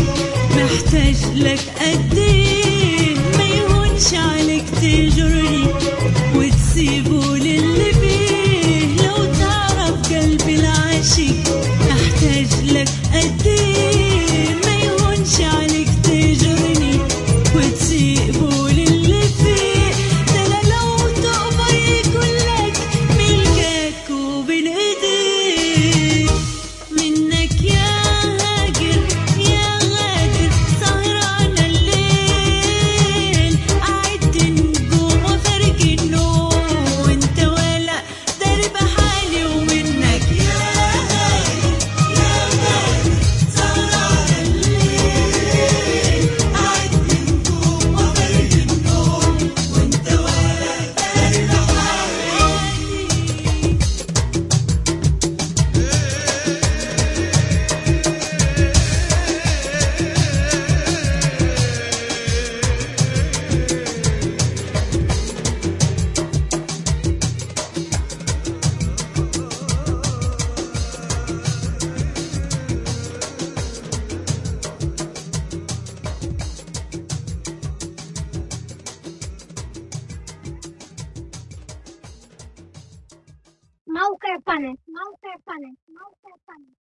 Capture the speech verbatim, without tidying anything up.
محتاج لك قد ايه، ما يهونش عليك تجرني وتسيبه للي فيه. لو تعرف قلبي العاشق محتاج لك قد ايه، ما يهونش عليك تجرني وتسيبه للي فيه. ده انا لو تقبر يكون لك ملكك وبين ايديك. منك يا هاجر يا غادر سهران الليل، قعدت نجوم وخارج النوم وانت ولا داري بحالي. ومنك يا هاجر يا غادر سهران الليل، قعدت نجوم وخارج النوم وانت ولا داري بحالي. موقع فن موقع فن موقع فن